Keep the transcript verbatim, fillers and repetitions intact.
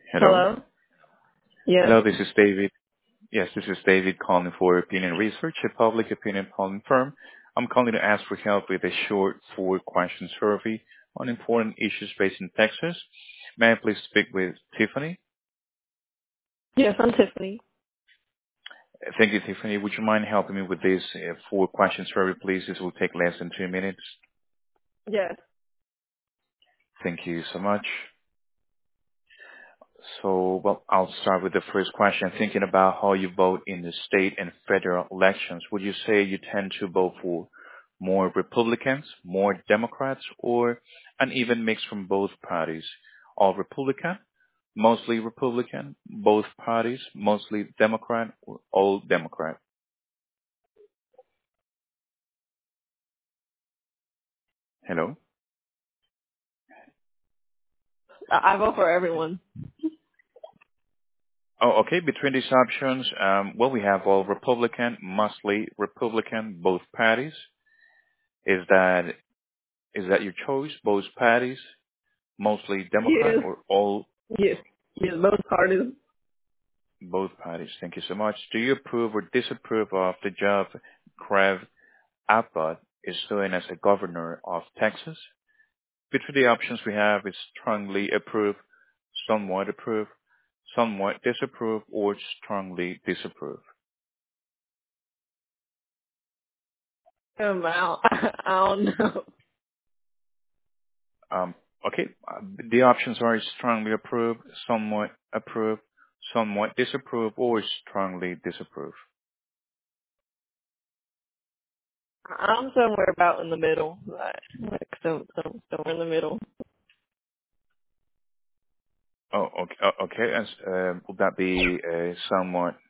Hello. Hello? Yes. Hello, this is David. Yes, this is David calling for Opinion Research, a public opinion polling firm. I'm calling to ask for help with a short four-question survey on important issues based in Texas. May I please speak with Tiffany? Yes, I'm Tiffany. Uh, Thank you, Tiffany. Would you mind helping me with this uh, four-question survey, please? This will take less than two minutes. Yes. Thank you so much. So, well, I'll start with the first question. Thinking about how you vote in the state and federal elections, would you say you tend to vote for more Republicans, more Democrats, or an even mix from both parties? All Republican, mostly Republican, both parties, mostly Democrat, or all Democrat? Hello? I, I vote for everyone. Oh, okay. Between these options, um, well, we have all Republican, mostly Republican, both parties. Is that is that your choice? Both parties? Mostly Democrat Yes. or all Yes. Yes, both parties. both parties? Thank you so much. Do you approve or disapprove of the job Greg Abbott is doing as a governor of Texas? Between the options we have is strongly approve, somewhat approve, somewhat disapprove, or strongly disapprove. Um, I don't, I don't know. Um, okay, uh, the options are strongly approve, somewhat approve, somewhat disapprove, or strongly disapprove. I'm somewhere about in the middle. Like, like so, so, somewhere in the middle. Oh, okay. oh, okay. And, uh, would that be uh, somewhat